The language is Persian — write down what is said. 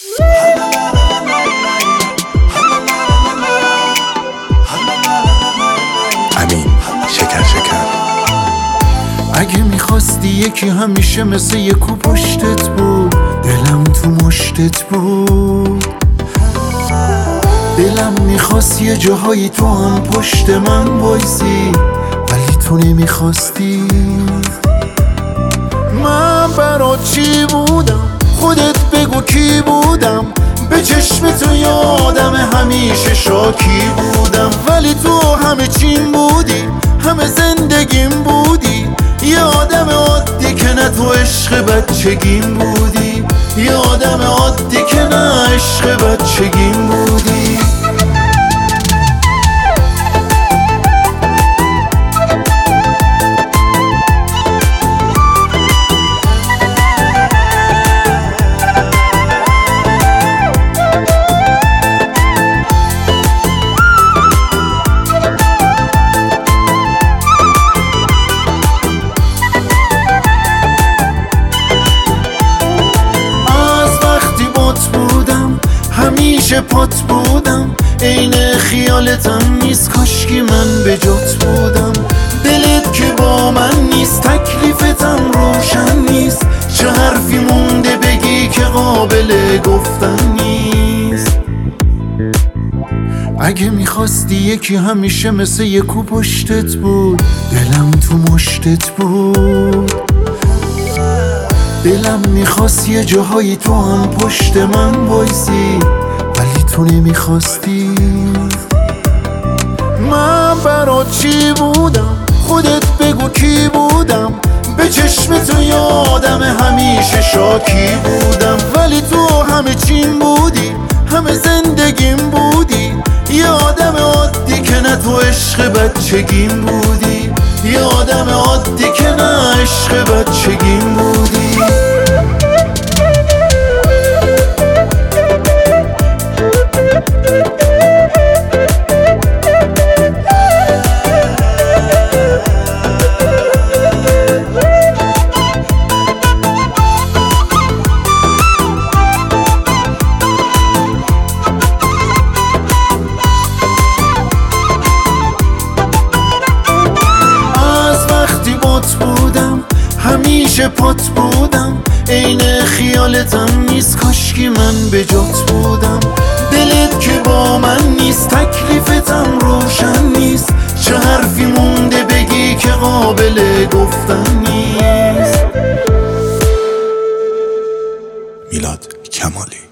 امین شکر شکر. اگه میخواستی یکی همیشه مثل یکو پشتت بود، دلم تو مشتت بود. دلم میخواست یه جاهایی تو هم پشت من بایسی، ولی تو نمیخواستی. من برات چی بودم؟ خودت بگو کی بودم؟ به چشم تو یادم همیشه شاکی بودم، ولی تو همه چیم بودی، همه زندگیم بودی. یه آدم عادی که نه تو عشق بچگیم بودی، یه آدم عادی که نه عشق بچگیم بودی. همیشه پات بودم، عین خیالتم نیست، کاشکی من به جات بودم. دلت که با من نیست، تکلیفتم روشن نیست. چه حرفی مونده بگی که قابل گفتن نیست؟ اگه میخواستی یکی همیشه مثل یکو پشتت بود، دلم تو مشتت بود. دلم میخواست یه جاهایی تو هم پشت من بایسی، ولی تو نمیخواستی. من برات چی بودم؟ خودت بگو کی بودم؟ به چشم تو یادم همیشه شاکی بودم، ولی تو همه چیم بودی، همه زندگیم بودی. یه آدم عادی که نه تو عشق بچگیم بودی، یه آدم عادی که نه عشق بچگیم بودی. همیشه پات بودم، عین خیالتم نیست، کاشکی من به جات بودم. دلت که با من نیست، تکلیفتم روشن نیست. چه حرفی مونده بگی که قابل گفتن نیست؟ میلاد کمالی.